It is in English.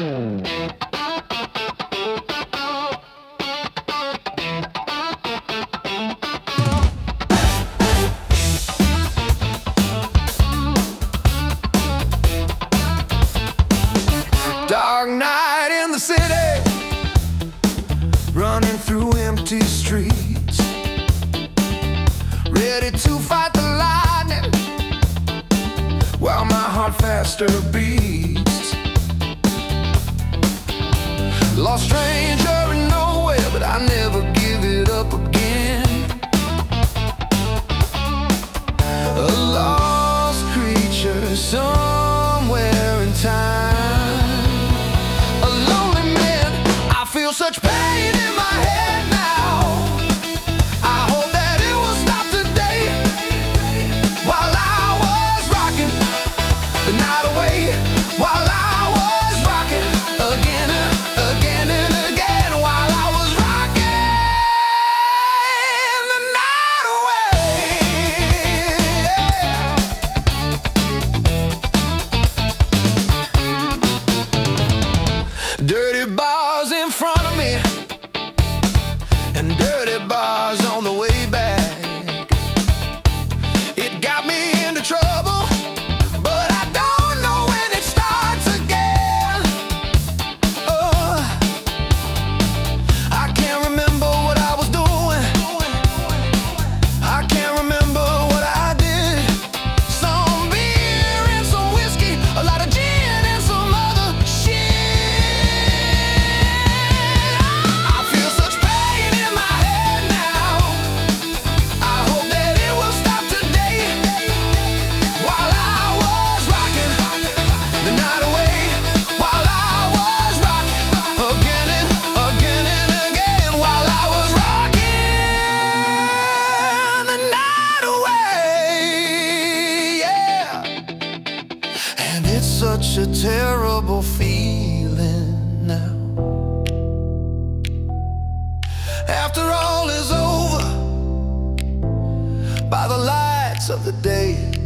Dark night in the city, running through empty streets, ready to fight the lightning while my heart faster beats. Lost stranger in nowhere, but I never give it up again. A lost creature somewhere in time. Such pain in my head now. I hope that it will stop today. While I was rocking the night away, while I was rocking again and again and again, while I was rocking the night away. Dirty bars in front and dirty bars on the way back. It got me into trouble, but I don't know when it starts again. Oh, I can't remember what I was doing. I can't remember what I did. Some beer and some whiskey, a lot of gin and some other shit. Such a terrible feeling now. After all is over, by the lights of the day,